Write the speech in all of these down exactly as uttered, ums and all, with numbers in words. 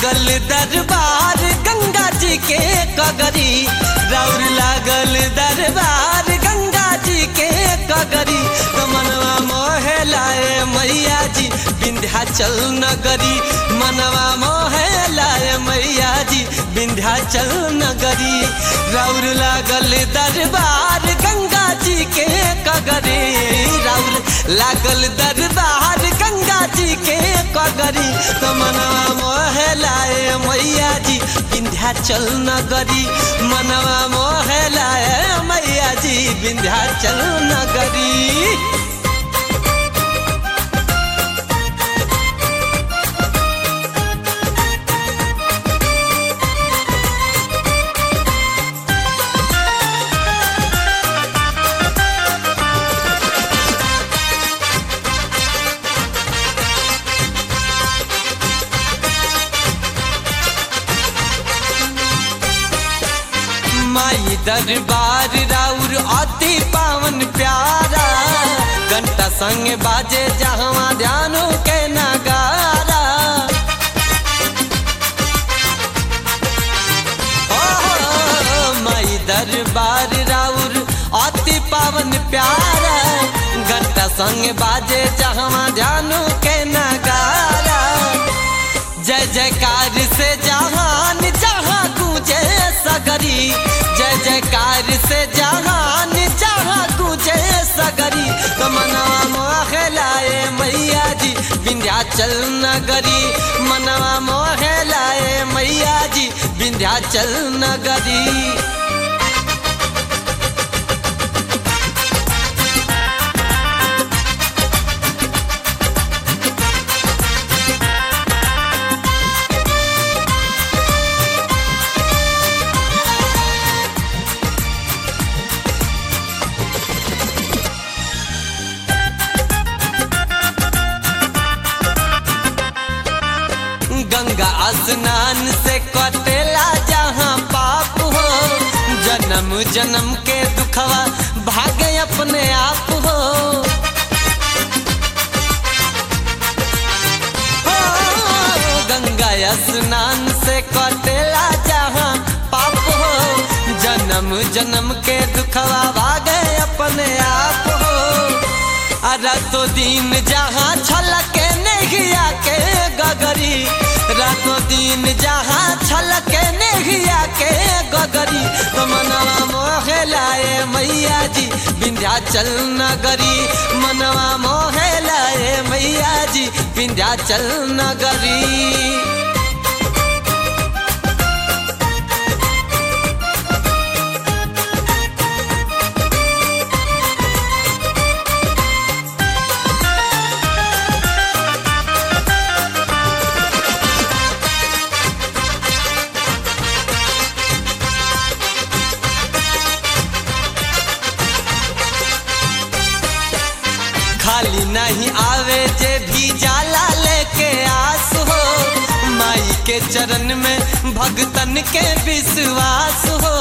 लागल दरबार गंगा जी के कगरी, राउर लागल दरबार गंगा जी के कगरी। तो मनवा मोहे लाए मैया जी विंध्याचल नगरी, मनवा मोहे लाए मैया जी विंध्याचल नगरी। राउर लागल दरबार गंगा जी के कगरी, राउर लागल दरबार गंगा जी के कगरी। तो मनवा मोहे लाए मैया जी विंध्याचल नगरी, मनवा मोहे लाए मैया जी विंध्याचल नगरी। माई दरबार राउर अति पावन प्यारा, घंटा संग बाजे जहाँ ध्यानो के नगारा। ओ माई दरबार राउर अति पावन प्यारा, घंटा संग बाजे जहाँ ध्यानो के नगारा। जय जयकार से जहान जहाँ गूंजे सगरी, जय जयकार से जहान जहाँ गूंजे सगरी। तो मनवा मोहे लाए मैया जी विंध्याचल नगरी, मनवा मोहे लाए मैया जी विंध्याचल नगरी। गंगा स्नान से कटेला जहाँ पाप हो, जन्म जन्म के दुखवा भागे अपने आप हो। हो गंगा स्नान से कटेला जहाँ पाप हो, जन्म जन्म के दुखवा भागे अपने आप हो। रातों दिन जहाँ छलके नेहिया के गगरी, रातों दिन जहाँ छलके नेहिया के गगरी। तो मनवा मोहे लाए मैया जी विंध्याचल नगरी, मनवा मोहे लाए मैया जी विंध्याचल नगरी। खाली नहीं आवे जे भी जाला लेके आस हो, माई के चरण में भगतन के विश्वास हो।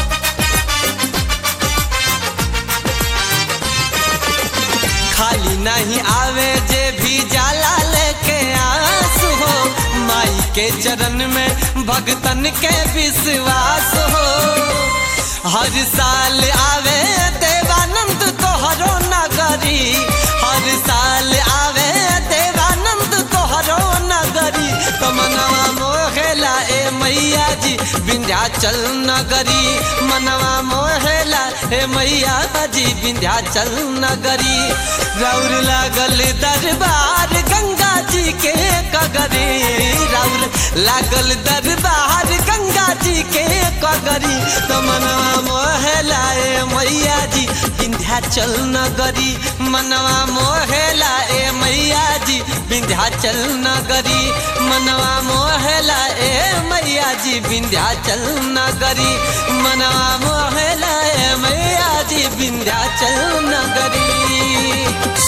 खाली नहीं आवे जे भी जाला लेके आस हो, माई के चरण में भगतन के विश्वास हो। हर साल आवे देवानंद तोहरो नगरी, हर साल आवे देवानंद तोहरो नगरी। तो मनवा मोहे लाए मैया जी विंध्याचल नगरी, मनवा मोहे लाए मैया जी विंध्याचल नगरी। राउर लागल दरबार गंगा जी के कगरी, राउर लागल दरबार गंगा जी के कगरी। तो मनवा मोहे लाए मैया जी विंध्याचल नगरी, मनवा मोहे लाए मैया जी विंध्याचल नगरी, मनवा मोहे लाए मैया जी विंध्याचल नगरी, मनवा मोहे लाए मैया जी विंध्याचल नगरी।